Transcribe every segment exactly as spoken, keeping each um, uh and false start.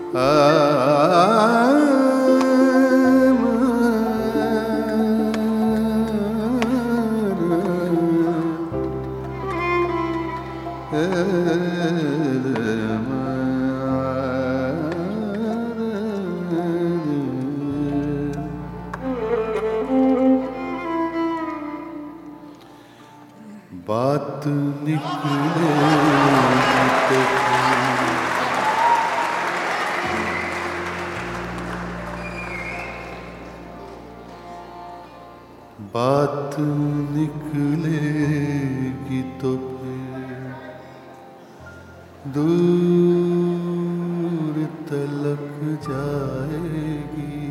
बात निकले तो बात निकलेगी तो फिर दूर तलक जाएगी।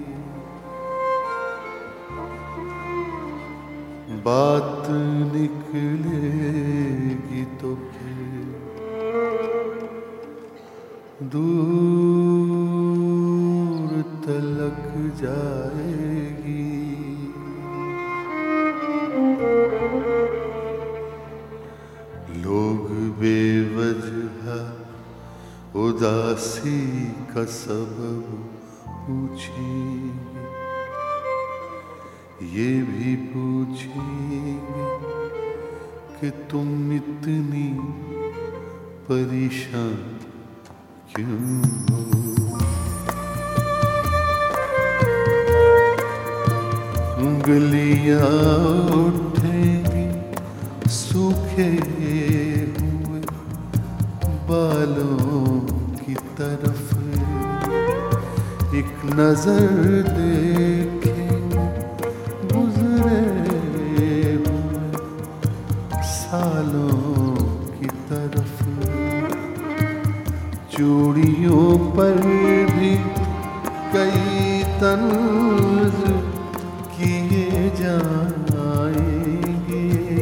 बात निकलेगी तो फिर दूर तलक जाएगी। लोग बेवजह उदासी का सबब पूछेंगे, ये भी पूछेंगे कि तुम इतनी परेशान क्यों हो। उंगलियां उठेंगी सूखे हुए बालों की तरफ, एक नजर देखेंगे गुजरे हुए सालों की तरफ। चूड़ियों पर भी कई तंज किए जाएंगे,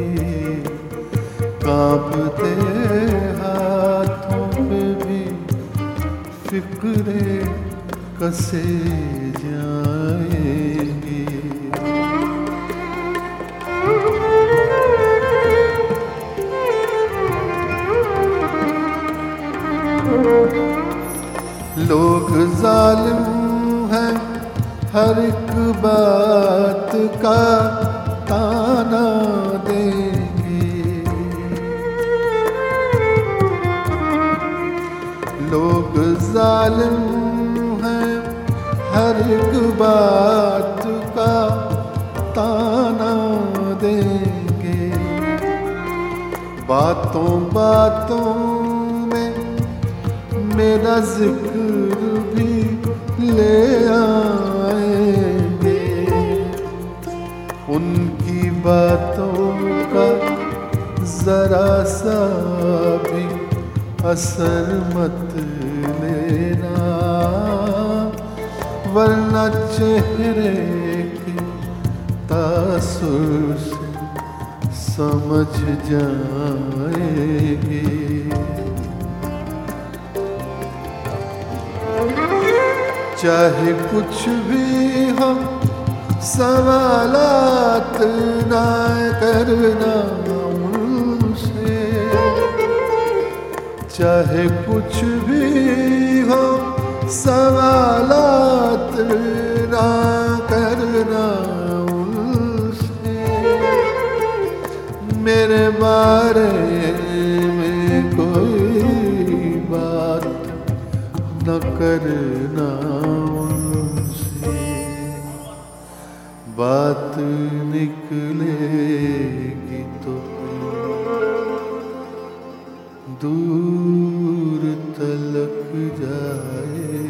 कांपते हाथों पे भी फिक्रे कसे जाएंगे। लोग जालिम हैं, हर एक बात का ताना देंगे। लोग जालिम हैं, हर एक बात का ताना देंगे। बातों बातों में मेरा जिक्र भी ले आएंगे। उनकी बातों का जरा सा भी असर मत लेना, वरना चेहरे के तासुर से समझ जाएंगे। चाहे कुछ भी हो सवालात ना करना उनसे, चाहे कुछ भी हो सवालात ना करना उनसे। मेरे बारे में कोई बात न करना उनसे। बात निकलेगी तो दूर तलक जाए।